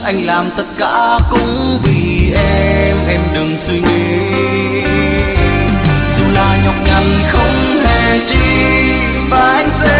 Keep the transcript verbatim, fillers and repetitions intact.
anh làm tất cả cũng vì em, em đừng suy nghĩ. Dù là nhọc nhằn không hề chi, và anh sẽ